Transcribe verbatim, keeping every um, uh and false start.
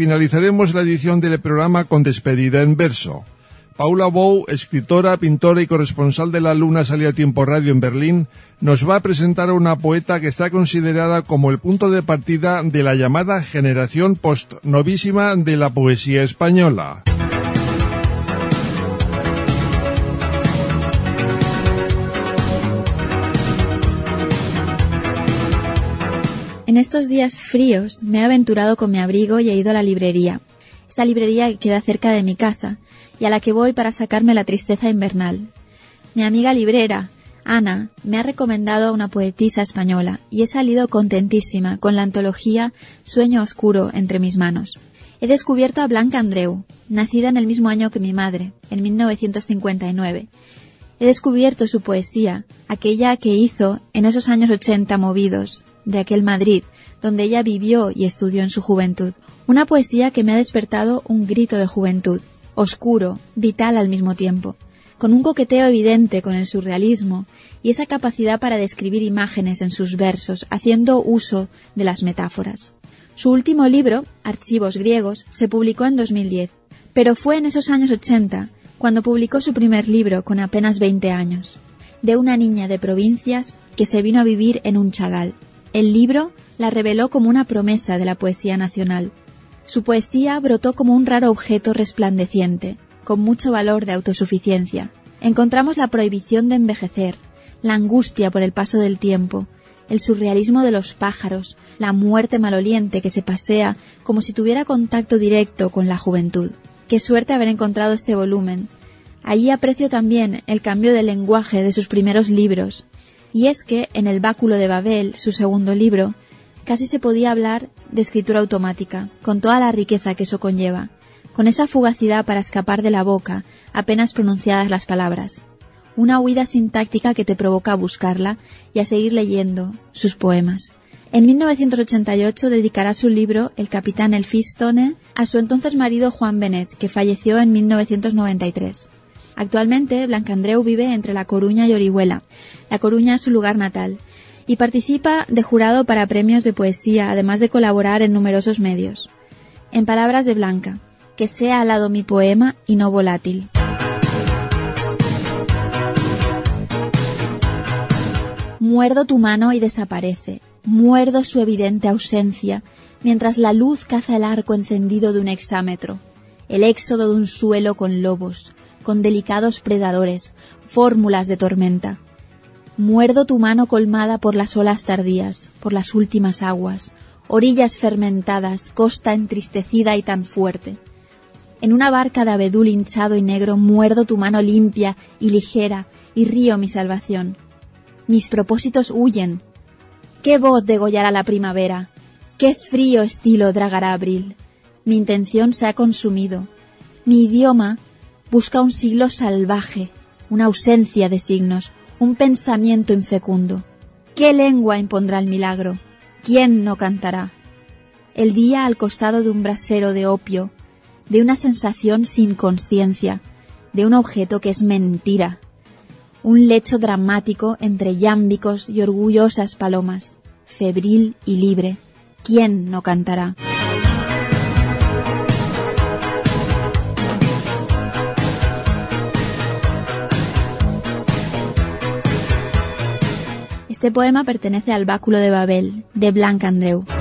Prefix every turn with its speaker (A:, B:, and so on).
A: finalizaremos la edición del programa con despedida en verso. Paula Bou, escritora, pintora y corresponsal de La Luna Salía Tiempo Radio en Berlín, nos va a presentar a una poeta que está considerada como el punto de partida de la llamada generación post-novísima de la poesía española.
B: En estos días fríos me he aventurado con mi abrigo y he ido a la librería. Esa librería que queda cerca de mi casa y a la que voy para sacarme la tristeza invernal. Mi amiga librera, Ana, me ha recomendado a una poetisa española y he salido contentísima con la antología Sueño Oscuro entre mis manos. He descubierto a Blanca Andreu, nacida en el mismo año que mi madre, en mil novecientos cincuenta y nueve. He descubierto su poesía, aquella que hizo en esos años ochenta movidos, de aquel Madrid, donde ella vivió y estudió en su juventud. Una poesía que me ha despertado un grito de juventud, oscuro, vital al mismo tiempo, con un coqueteo evidente con el surrealismo y esa capacidad para describir imágenes en sus versos, haciendo uso de las metáforas. Su último libro, Archivos griegos, se publicó en dos mil diez, pero fue en esos años ochenta cuando publicó su primer libro con apenas veinte años, de una niña de provincias que se vino a vivir en un chagal. El libro la reveló como una promesa de la poesía nacional. Su poesía brotó como un raro objeto resplandeciente, con mucho valor de autosuficiencia. Encontramos la prohibición de envejecer, la angustia por el paso del tiempo, el surrealismo de los pájaros, la muerte maloliente que se pasea como si tuviera contacto directo con la juventud. Qué suerte haber encontrado este volumen. Allí aprecio también el cambio de lenguaje de sus primeros libros. Y es que en El báculo de Babel, su segundo libro, casi se podía hablar de escritura automática, con toda la riqueza que eso conlleva, con esa fugacidad para escapar de la boca, apenas pronunciadas las palabras. Una huida sintáctica que te provoca a buscarla y a seguir leyendo sus poemas. En mil novecientos ochenta y ocho dedicará su libro El capitán Elphinstone a su entonces marido Juan Benet, que falleció en mil novecientos noventa y tres. Actualmente, Blanca Andreu vive entre La Coruña y Orihuela. La Coruña es su lugar natal y participa de jurado para premios de poesía, además de colaborar en numerosos medios. En palabras de Blanca, que sea alado mi poema y no volátil. Muerdo tu mano y desaparece, muerdo su evidente ausencia, mientras la luz caza el arco encendido de un hexámetro, el éxodo de un suelo con lobos, con delicados predadores, fórmulas de tormenta. Muerdo tu mano colmada por las olas tardías, por las últimas aguas, orillas fermentadas, costa entristecida y tan fuerte. En una barca de abedul hinchado y negro muerdo tu mano limpia y ligera y río mi salvación. Mis propósitos huyen. ¿Qué voz degollará la primavera? ¿Qué frío estilo tragará abril? Mi intención se ha consumido. Mi idioma busca un siglo salvaje, una ausencia de signos, un pensamiento infecundo. ¿Qué lengua impondrá el milagro? ¿Quién no cantará? El día al costado de un brasero de opio, de una sensación sin conciencia, de un objeto que es mentira. Un lecho dramático entre yámbicos y orgullosas palomas, febril y libre. ¿Quién no cantará? Este poema pertenece al Báculo de Babel, de Blanca Andreu.